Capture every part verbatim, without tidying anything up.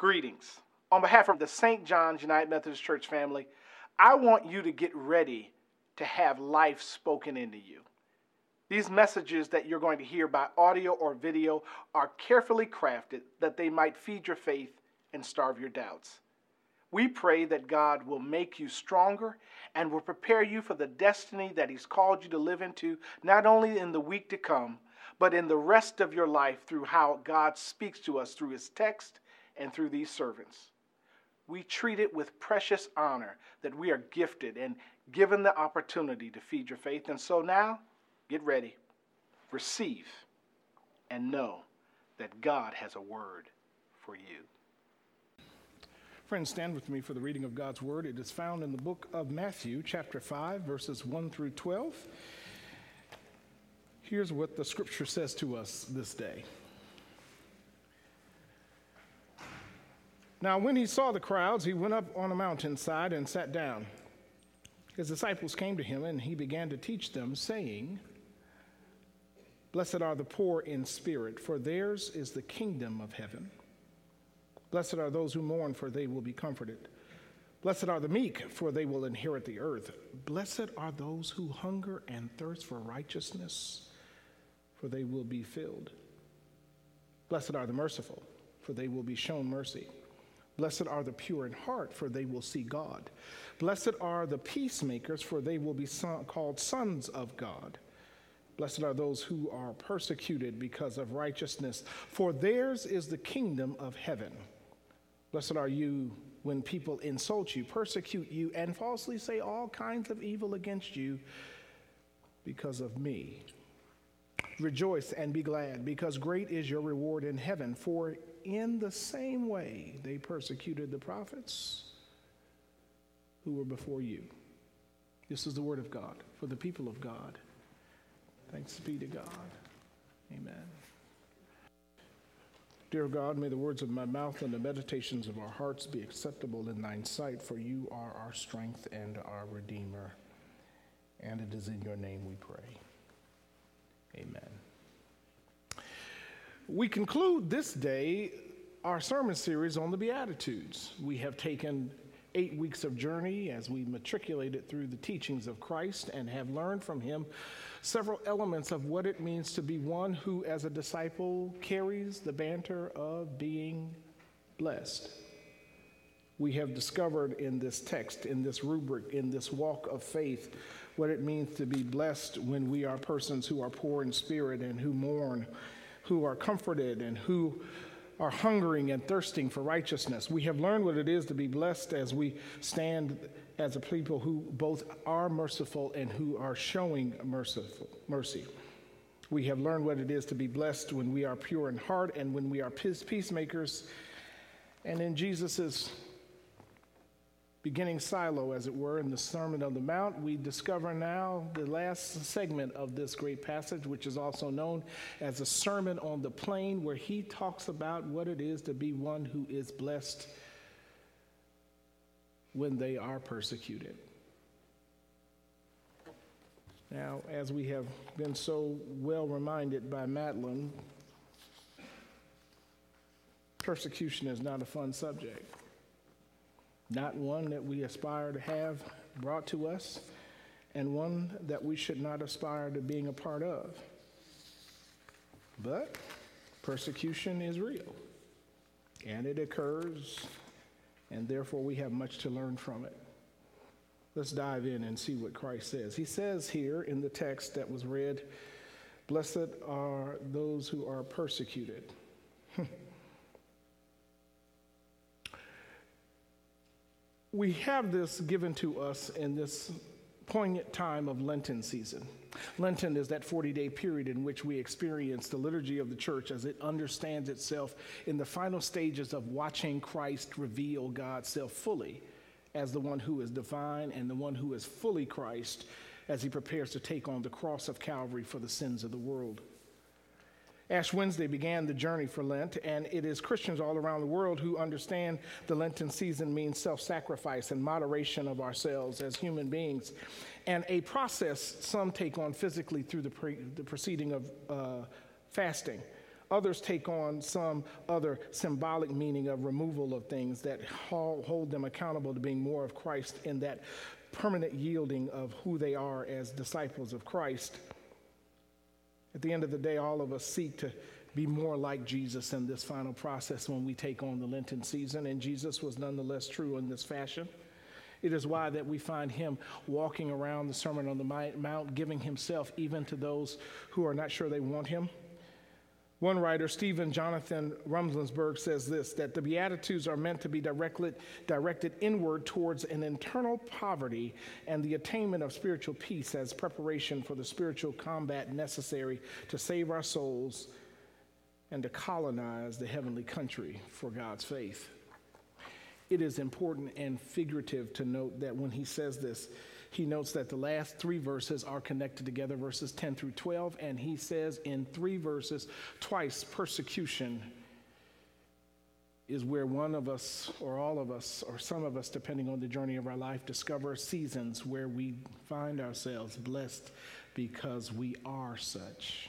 Greetings. On behalf of the Saint John's United Methodist Church family, I want you to get ready to have life spoken into you. These messages that you're going to hear by audio or video are carefully crafted that they might feed your faith and starve your doubts. We pray that God will make you stronger and will prepare you for the destiny that He's called you to live into, not only in the week to come, but in the rest of your life through how God speaks to us through His text and through these servants. We treat it with precious honor that we are gifted and given the opportunity to feed your faith. And so now, get ready, receive, and know that God has a word for you. Friends, stand with me for the reading of God's word. It is found in the book of Matthew, chapter five, verses one through twelve. Here's what the scripture says to us this day. Now, when he saw the crowds, he went up on a mountainside and sat down. His disciples came to him, and he began to teach them, saying, "Blessed are the poor in spirit, for theirs is the kingdom of heaven. Blessed are those who mourn, for they will be comforted. Blessed are the meek, for they will inherit the earth. Blessed are those who hunger and thirst for righteousness, for they will be filled. Blessed are the merciful, for they will be shown mercy. Blessed are the pure in heart, for they will see God. Blessed are the peacemakers, for they will be son- called sons of God. Blessed are those who are persecuted because of righteousness, for theirs is the kingdom of heaven. Blessed are you when people insult you, persecute you, and falsely say all kinds of evil against you because of me. Rejoice and be glad, because great is your reward in heaven, for in the same way they persecuted the prophets who were before you." This is the word of God for the people of God. Thanks be to God. Amen. Dear God, may the words of my mouth and the meditations of our hearts be acceptable in thine sight, for you are our strength and our Redeemer. And it is in your name we pray. Amen. We conclude this day our sermon series on the Beatitudes. We have taken eight weeks of journey as we matriculated through the teachings of Christ and have learned from him several elements of what it means to be one who, as a disciple, carries the banner of being blessed. We have discovered in this text, in this rubric, in this walk of faith, what it means to be blessed when we are persons who are poor in spirit and who mourn, who are comforted and who are hungering and thirsting for righteousness. We have learned what it is to be blessed as we stand as a people who both are merciful and who are showing merciful mercy. We have learned what it is to be blessed when we are pure in heart and when we are peace, peacemakers. And in Jesus's beginning silo, as it were, in the Sermon on the Mount, we discover now the last segment of this great passage, which is also known as the Sermon on the Plain, where he talks about what it is to be one who is blessed when they are persecuted. Now, as we have been so well reminded by Madeline, persecution is not a fun subject. Not one that we aspire to have brought to us, and one that we should not aspire to being a part of. But persecution is real, and it occurs, and therefore we have much to learn from it. Let's dive in and see what Christ says. He says here in the text that was read, "Blessed are those who are persecuted." We have this given to us in this poignant time of Lenten season. Lenten is that forty-day period in which we experience the liturgy of the church as it understands itself in the final stages of watching Christ reveal God's self fully as the one who is divine and the one who is fully Christ as he prepares to take on the cross of Calvary for the sins of the world. Ash Wednesday began the journey for Lent, and it is Christians all around the world who understand the Lenten season means self-sacrifice and moderation of ourselves as human beings, and a process some take on physically through the, pre- the proceeding of uh, fasting. Others take on some other symbolic meaning of removal of things that hold them accountable to being more of Christ in that permanent yielding of who they are as disciples of Christ. At the end of the day, all of us seek to be more like Jesus in this final process when we take on the Lenten season, and Jesus was nonetheless true in this fashion. It is why that we find him walking around the Sermon on the Mount, giving himself even to those who are not sure they want him. One writer, Stephen Jonathan Rumsensberg, says this, that the Beatitudes are meant to be directed, directed inward towards an internal poverty and the attainment of spiritual peace as preparation for the spiritual combat necessary to save our souls and to colonize the heavenly country for God's faith. It is important and figurative to note that when he says this, he notes that the last three verses are connected together, verses ten through twelve, and he says in three verses, twice, persecution is where one of us, or all of us, or some of us, depending on the journey of our life, discover seasons where we find ourselves blessed because we are such.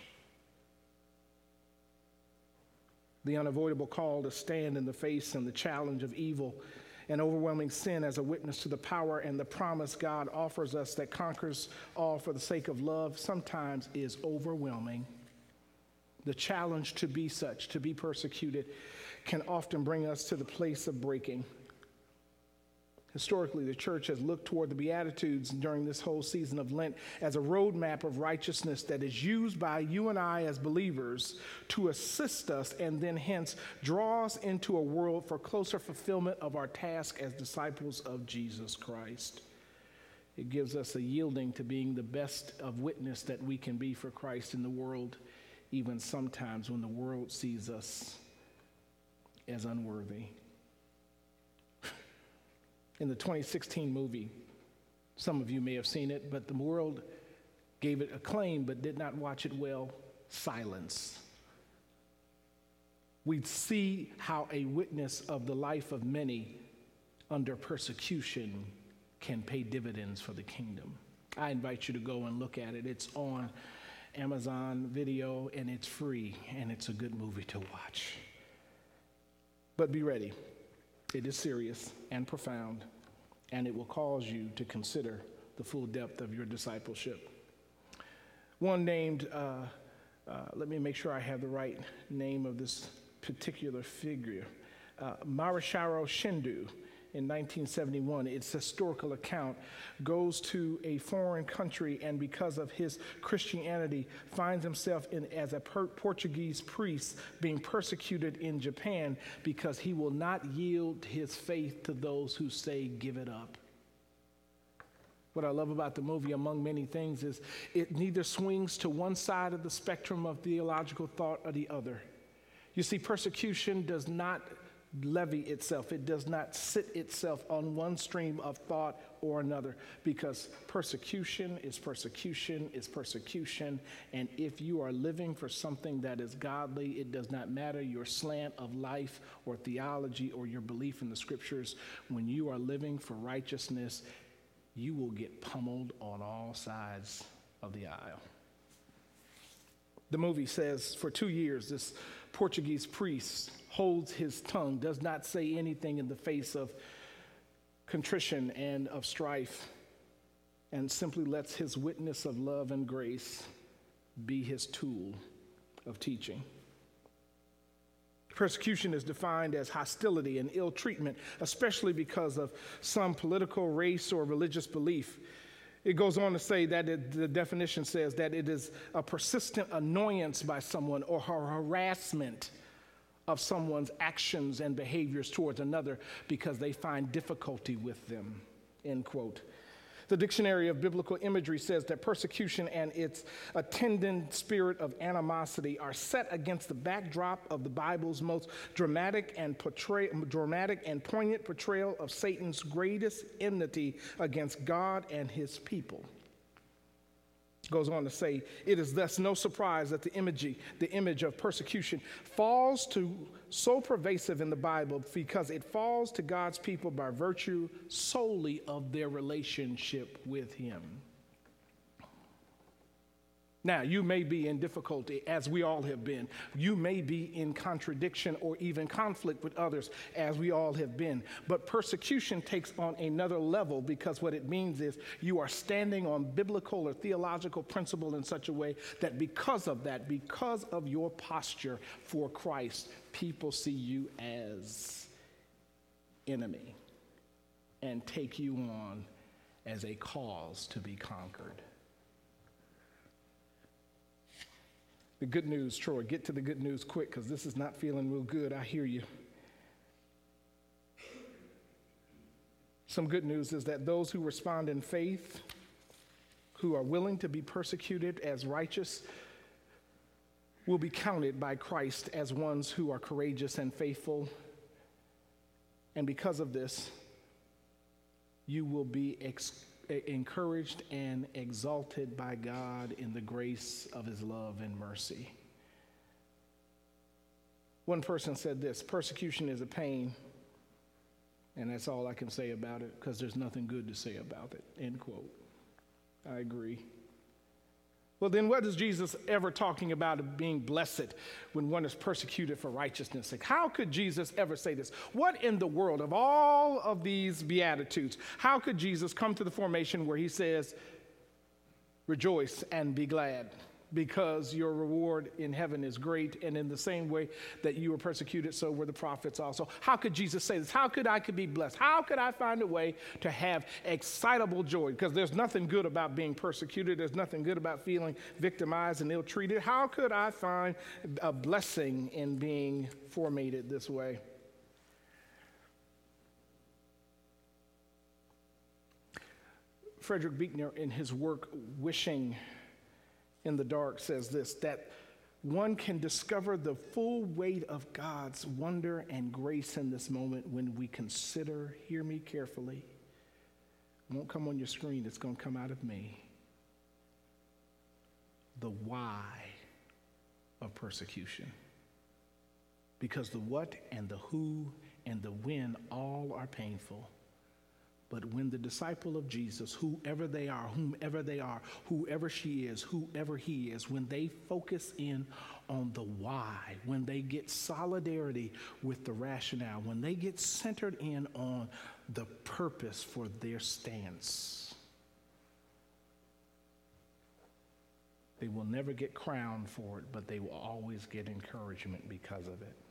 The unavoidable call to stand in the face and the challenge of evil and overwhelming sin as a witness to the power and the promise God offers us that conquers all for the sake of love sometimes is overwhelming. The challenge to be such, to be persecuted, can often bring us to the place of breaking. Historically, the church has looked toward the Beatitudes during this whole season of Lent as a roadmap of righteousness that is used by you and I as believers to assist us and then hence draw us into a world for closer fulfillment of our task as disciples of Jesus Christ. It gives us a yielding to being the best of witness that we can be for Christ in the world, even sometimes when the world sees us as unworthy. In the twenty sixteen movie, some of you may have seen it, but the world gave it acclaim but did not watch it well, Silence. We see how a witness of the life of many under persecution can pay dividends for the kingdom. I invite you to go and look at it. It's on Amazon Video and it's free and it's a good movie to watch. But be ready. It is serious and profound, and it will cause you to consider the full depth of your discipleship. One named, uh, uh, let me make sure I have the right name of this particular figure, uh, Marisharo Shindu in nineteen seventy-one. Its historical account goes to a foreign country and because of his Christianity finds himself in, as a per- Portuguese priest being persecuted in Japan because he will not yield his faith to those who say give it up. What I love about the movie, among many things, is it neither swings to one side of the spectrum of theological thought or the other. You see, persecution does not levy itself. It does not sit itself on one stream of thought or another, because persecution is persecution is persecution. And if you are living for something that is godly, it does not matter your slant of life or theology or your belief in the scriptures. When you are living for righteousness, you will get pummeled on all sides of the aisle. The movie says for two years, this Portuguese priest holds his tongue, does not say anything in the face of contrition and of strife, and simply lets his witness of love and grace be his tool of teaching. Persecution is defined as hostility and ill treatment, especially because of some political, race, or religious belief. It goes on to say that it, the definition says that it is a persistent annoyance by someone or harassment of someone's actions and behaviors towards another because they find difficulty with them, end quote. The Dictionary of Biblical Imagery says that persecution and its attendant spirit of animosity are set against the backdrop of the Bible's most dramatic and portray, dramatic and poignant portrayal of Satan's greatest enmity against God and his people. Goes on to say, it is thus no surprise that the image, the image of persecution falls to so pervasive in the Bible because it falls to God's people by virtue solely of their relationship with him. Now, you may be in difficulty, as we all have been. You may be in contradiction or even conflict with others, as we all have been. But persecution takes on another level, because what it means is you are standing on biblical or theological principle in such a way that because of that, because of your posture for Christ, people see you as enemy and take you on as a cause to be conquered. The good news, Troy, get to the good news quick, because this is not feeling real good. I hear you. Some good news is that those who respond in faith, who are willing to be persecuted as righteous, will be counted by Christ as ones who are courageous and faithful. And because of this, you will be ex- encouraged and exalted by God in the grace of his love and mercy. One person said this: persecution is a pain, and that's all I can say about it, because there's nothing good to say about it, end quote. I agree. Well, then what is Jesus ever talking about being blessed when one is persecuted for righteousness' sake? How could Jesus ever say this? What in the world, of all of these Beatitudes, how could Jesus come to the formation where he says, rejoice and be glad, because your reward in heaven is great, and in the same way that you were persecuted, so were the prophets also? How could Jesus say this? How could I could be blessed? How could I find a way to have excitable joy? Because there's nothing good about being persecuted. There's nothing good about feeling victimized and ill-treated. How could I find a blessing in being formated this way? Frederick Buechner, in his work Wishing in the Dark, says this: that one can discover the full weight of God's wonder and grace in this moment when we consider, hear me carefully, it won't come on your screen, it's going to come out of me, the why of persecution. Because the what and the who and the when all are painful. But when the disciple of Jesus, whoever they are, whomever they are, whoever she is, whoever he is, when they focus in on the why, when they get solidarity with the rationale, when they get centered in on the purpose for their stance, they will never get crowned for it, but they will always get encouragement because of it.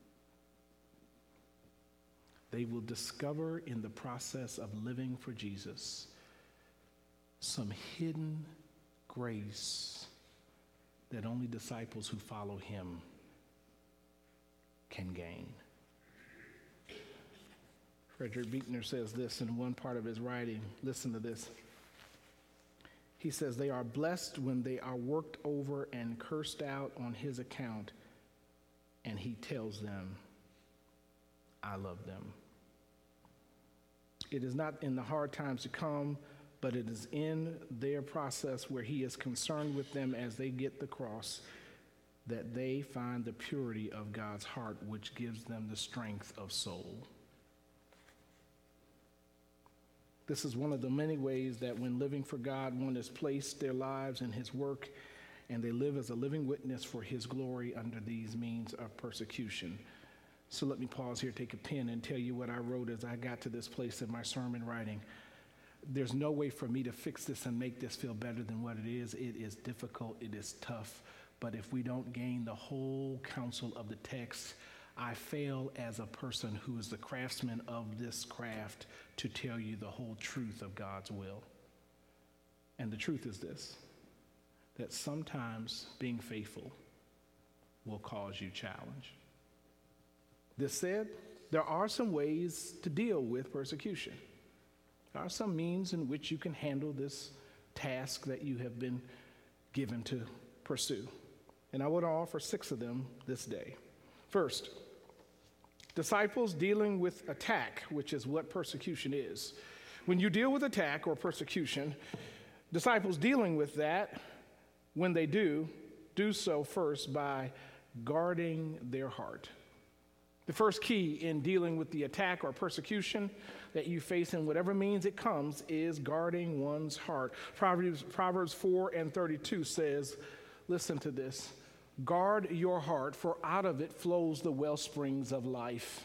They will discover in the process of living for Jesus some hidden grace that only disciples who follow him can gain. Frederick Buechner says this in one part of his writing. Listen to this. He says, they are blessed when they are worked over and cursed out on his account, and he tells them, I love them. It is not in the hard times to come, but it is in their process where he is concerned with them as they get the cross that they find the purity of God's heart, which gives them the strength of soul. This is one of the many ways that when living for God, one has placed their lives in his work, and they live as a living witness for his glory under these means of persecution. So let me pause here, take a pen, and tell you what I wrote as I got to this place in my sermon writing. There's no way for me to fix this and make this feel better than what it is. It is difficult, it is tough, but if we don't gain the whole counsel of the text, I fail as a person who is the craftsman of this craft to tell you the whole truth of God's will. And the truth is this, that sometimes being faithful will cause you challenge. This said, there are some ways to deal with persecution. There are some means in which you can handle this task that you have been given to pursue. And I would offer six of them this day. First, disciples dealing with attack, which is what persecution is. When you deal with attack or persecution, disciples dealing with that, when they do, do so first by guarding their heart. The first key in dealing with the attack or persecution that you face in whatever means it comes is guarding one's heart. Proverbs, Proverbs four and thirty-two says, listen to this, guard your heart, for out of it flows the well springs of life.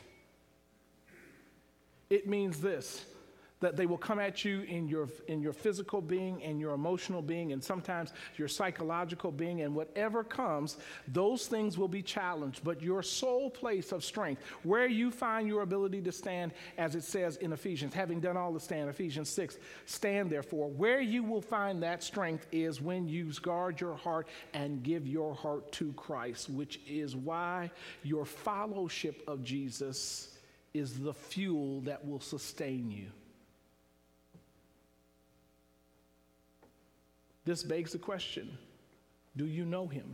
It means this, that they will come at you in your in your physical being and your emotional being and sometimes your psychological being, and whatever comes, those things will be challenged. But your sole place of strength, where you find your ability to stand, as it says in Ephesians, having done all to stand, Ephesians six, stand therefore, where you will find that strength is when you guard your heart and give your heart to Christ, which is why your fellowship of Jesus is the fuel that will sustain you. This begs the question, do you know him?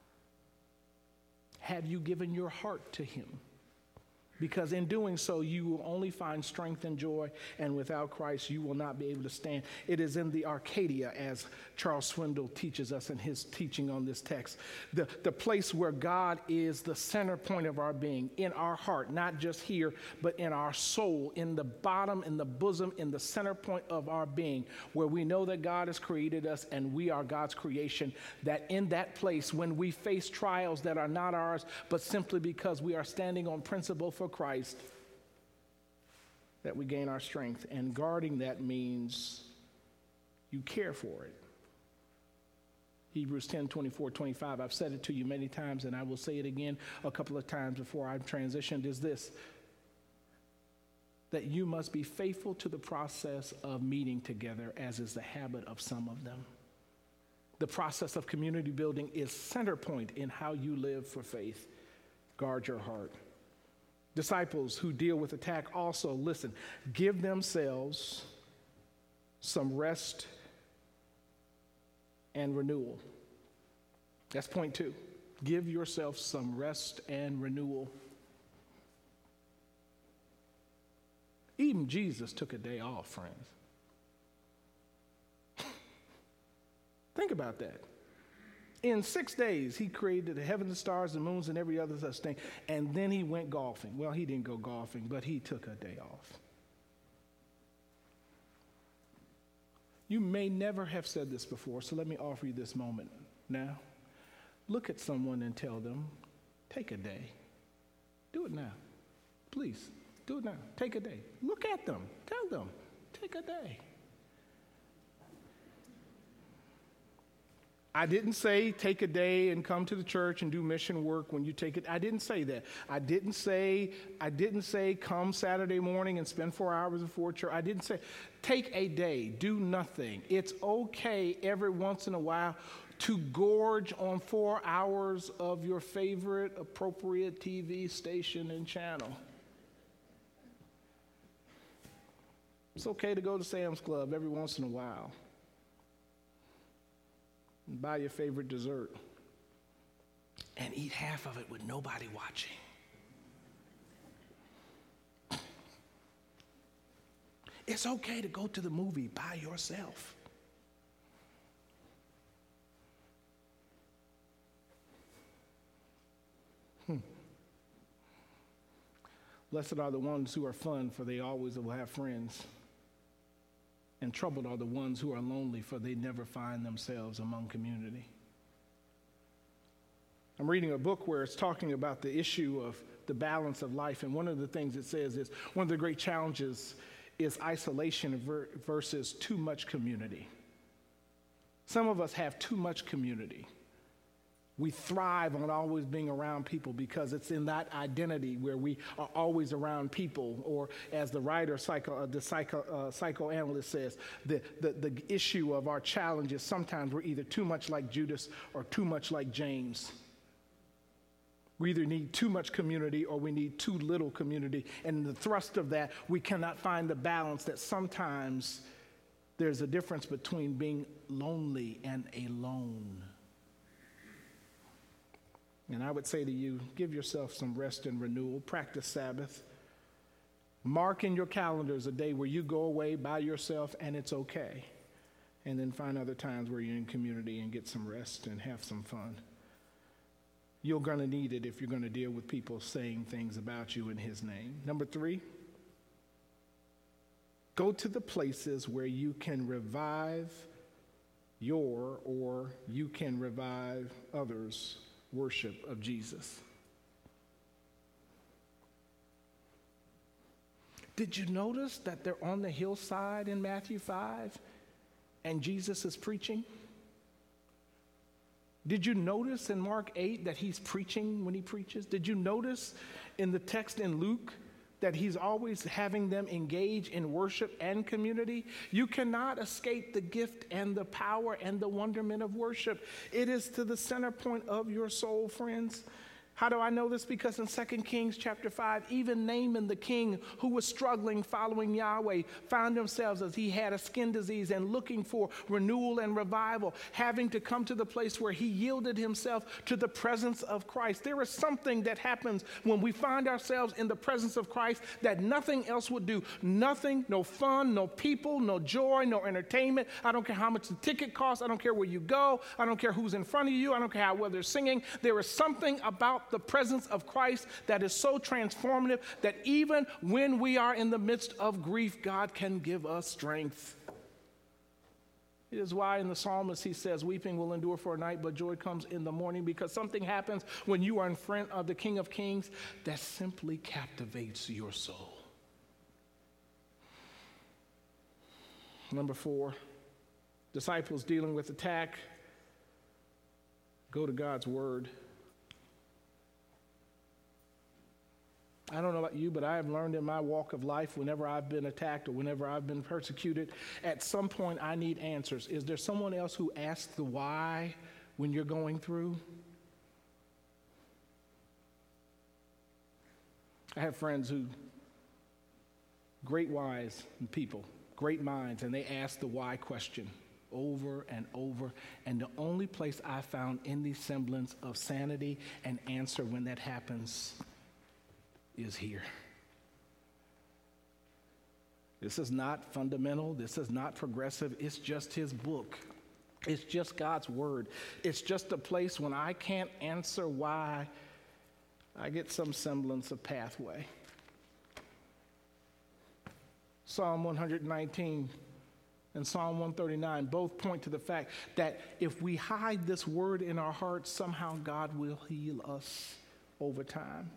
Have you given your heart to him? Because in doing so, you will only find strength and joy, and without Christ, you will not be able to stand. It is in the Arcadia, as Charles Swindoll teaches us in his teaching on this text, the, the place where God is the center point of our being, in our heart, not just here, but in our soul, in the bottom, in the bosom, in the center point of our being, where we know that God has created us and we are God's creation, that in that place, when we face trials that are not ours, but simply because we are standing on principle for Christ, that we gain our strength. And guarding that means you care for it. Hebrews ten, twenty-four, twenty-five, I've said it to you many times and I will say it again a couple of times before I've transitioned, is this, that you must be faithful to the process of meeting together, as is the habit of some of them. The process of community building is center point in how you live for faith. Guard your heart. Disciples who deal with attack also, listen, give themselves some rest and renewal. That's point two. Give yourself some rest and renewal. Even Jesus took a day off, friends. Think about that. In six days, he created the heavens, the stars, the moons, and every other such thing. And then he went golfing. Well, he didn't go golfing, but he took a day off. You may never have said this before, so let me offer you this moment now. Look at someone and tell them, take a day. Do it now. Please, do it now. Take a day. Look at them. Tell them, take a day. I didn't say take a day and come to the church and do mission work when you take it. I didn't say that. I didn't say, I didn't say come Saturday morning and spend four hours before church. I didn't say take a day, do nothing. It's okay every once in a while to gorge on four hours of your favorite appropriate T V station and channel. It's okay to go to Sam's Club every once in a while and buy your favorite dessert and eat half of it with nobody watching. It's okay to go to the movie by yourself. Hmm. Blessed are the ones who are fun, for they always will have friends. And troubled are the ones who are lonely, for they never find themselves among community. I'm reading a book where it's talking about the issue of the balance of life, and one of the things it says is one of the great challenges is isolation ver- versus too much community. Some of us have too much community. We thrive on always being around people because it's in that identity where we are always around people, or as the writer, psycho, uh, the psycho, uh, psychoanalyst says, the, the, the issue of our challenge is sometimes we're either too much like Judas or too much like James. We either need too much community or we need too little community. And in the thrust of that, we cannot find the balance that sometimes there's a difference between being lonely and alone. And I would say to you, give yourself some rest and renewal. Practice Sabbath. Mark in your calendars a day where you go away by yourself and it's okay. And then find other times where you're in community and get some rest and have some fun. You're going to need it if you're going to deal with people saying things about you in his name. Number three, go to the places where you can revive your, or you can revive others' worship of Jesus. Did you notice that they're on the hillside in Matthew five and Jesus is preaching? Did you notice in Mark eight that he's preaching when he preaches? Did you notice in the text in Luke that he's always having them engage in worship and community? You cannot escape the gift and the power and the wonderment of worship. It is to the center point of your soul, friends. How do I know this? Because in Second Kings chapter five, even Naaman the king, who was struggling following Yahweh, found himself as he had a skin disease and looking for renewal and revival, having to come to the place where he yielded himself to the presence of Christ. There is something that happens when we find ourselves in the presence of Christ that nothing else would do. Nothing, no fun, no people, no joy, no entertainment. I don't care how much the ticket costs. I don't care where you go. I don't care who's in front of you. I don't care how well they're singing. There is something about the presence of Christ that is so transformative that even when we are in the midst of grief, God can give us strength. It is why in the psalmist he says, weeping will endure for a night, but joy comes in the morning, because something happens when you are in front of the King of Kings that simply captivates your soul. Number four, disciples dealing with attack, go to God's word. I don't know about you, but I have learned in my walk of life, whenever I've been attacked or whenever I've been persecuted, at some point I need answers. Is there someone else who asks the why when you're going through? I have friends who, great wise people, great minds, and they ask the why question over and over. And the only place I found any semblance of sanity and answer when that happens is here. This is not fundamental. This is not progressive. It's just his book. It's just God's word. It's just a place when I can't answer why, I get some semblance of pathway. Psalm one nineteen and Psalm one thirty-nine both point to the fact that if we hide this word in our hearts, somehow God will heal us over time.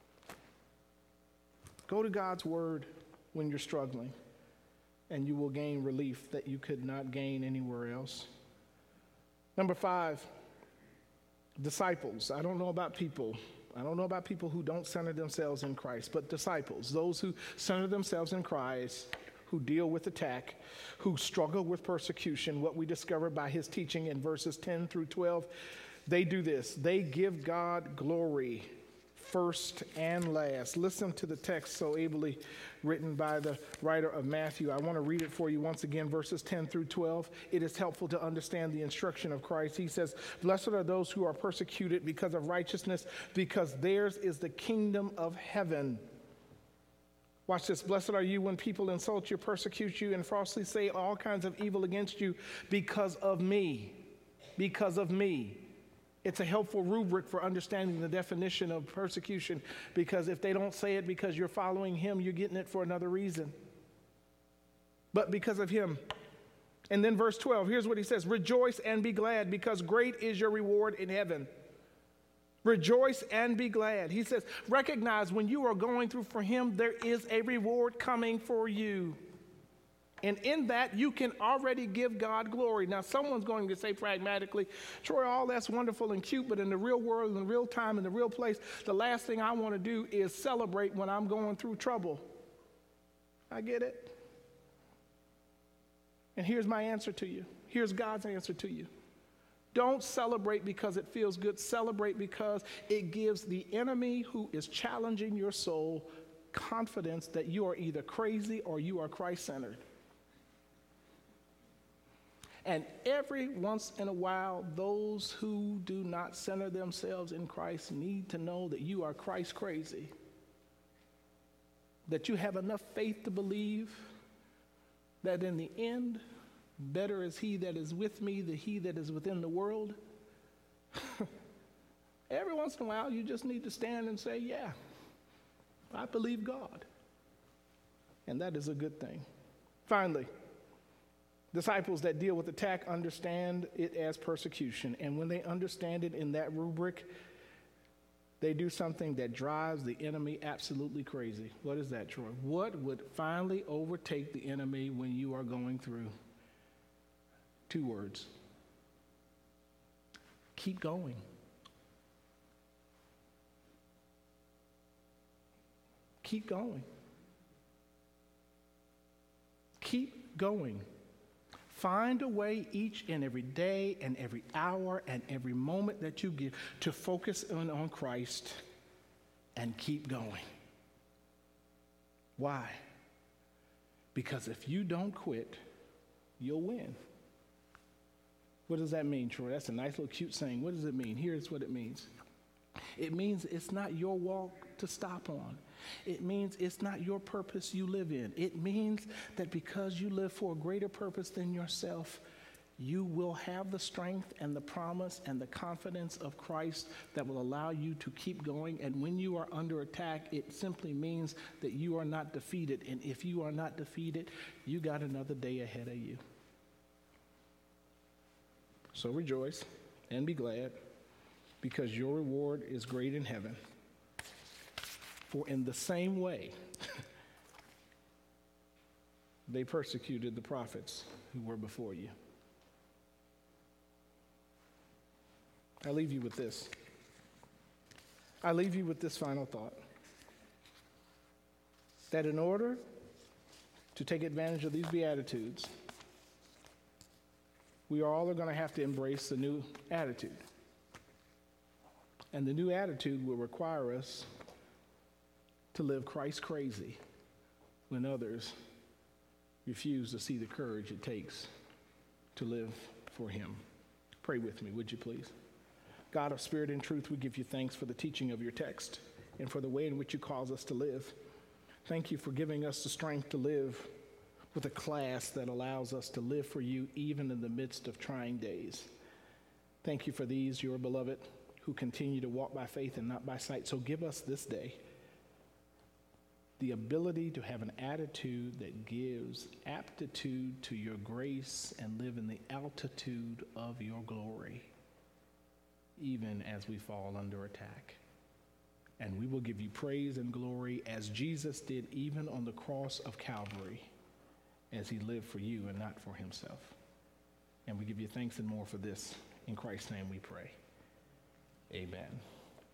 Go to God's word when you're struggling, and you will gain relief that you could not gain anywhere else. Number five, disciples. I don't know about people. I don't know about people who don't center themselves in Christ, but disciples, those who center themselves in Christ, who deal with attack, who struggle with persecution, what we discover by his teaching in verses ten through twelve, they do this. They give God glory first and last. Listen to the text so ably written by the writer of Matthew. I want to read it for you once again, verses ten through twelve. It is helpful to understand the instruction of Christ. He says, "Blessed are those who are persecuted because of righteousness, because theirs is the kingdom of heaven." Watch this. "Blessed are you when people insult you, persecute you, and falsely say all kinds of evil against you because of me." Because of me. It's a helpful rubric for understanding the definition of persecution, because if they don't say it because you're following him, you're getting it for another reason. But because of him. And then verse twelve, here's what he says, "Rejoice and be glad, because great is your reward in heaven." Rejoice and be glad. He says, recognize when you are going through for him, there is a reward coming for you. And in that, you can already give God glory. Now, someone's going to say pragmatically, Troy, all that's wonderful and cute, but in the real world, in the real time, in the real place, the last thing I want to do is celebrate when I'm going through trouble. I get it. And here's my answer to you. Here's God's answer to you. Don't celebrate because it feels good. Celebrate because it gives the enemy who is challenging your soul confidence that you are either crazy or you are Christ-centered. And every once in a while, those who do not center themselves in Christ need to know that you are Christ crazy. That you have enough faith to believe that in the end, better is he that is with me than he that is within the world. Every once in a while, you just need to stand and say, yeah, I believe God. And that is a good thing. Finally, disciples that deal with attack understand it as persecution. And when they understand it in that rubric, they do something that drives the enemy absolutely crazy. What is that, Troy? What would finally overtake the enemy when you are going through? Two words. Keep going. Keep going. Keep going. Find a way each and every day and every hour and every moment that you give to focus on, on Christ and keep going. Why? Because if you don't quit, you'll win. What does that mean, Troy? That's a nice little cute saying. What does it mean? Here's what it means. It means it's not your walk to stop on. It means it's not your purpose you live in. It means that because you live for a greater purpose than yourself, you will have the strength and the promise and the confidence of Christ that will allow you to keep going. And when you are under attack, it simply means that you are not defeated. And if you are not defeated, you got another day ahead of you. So rejoice and be glad, because your reward is great in heaven. For in the same way, they persecuted the prophets who were before you. I leave you with this. I leave you with this final thought. That in order to take advantage of these Beatitudes, we all are going to have to embrace the new attitude. And the new attitude will require us to live Christ crazy when others refuse to see the courage it takes to live for him. Pray with me, would you please? God of spirit and truth, we give you thanks for the teaching of your text and for the way in which you cause us to live. Thank you for giving us the strength to live with a class that allows us to live for you even in the midst of trying days. Thank you for these, your beloved, who continue to walk by faith and not by sight. So give us this day the ability to have an attitude that gives aptitude to your grace and live in the altitude of your glory, even as we fall under attack. And we will give you praise and glory as Jesus did even on the cross of Calvary, as he lived for you and not for himself. And we give you thanks and more for this. In Christ's name we pray. Amen.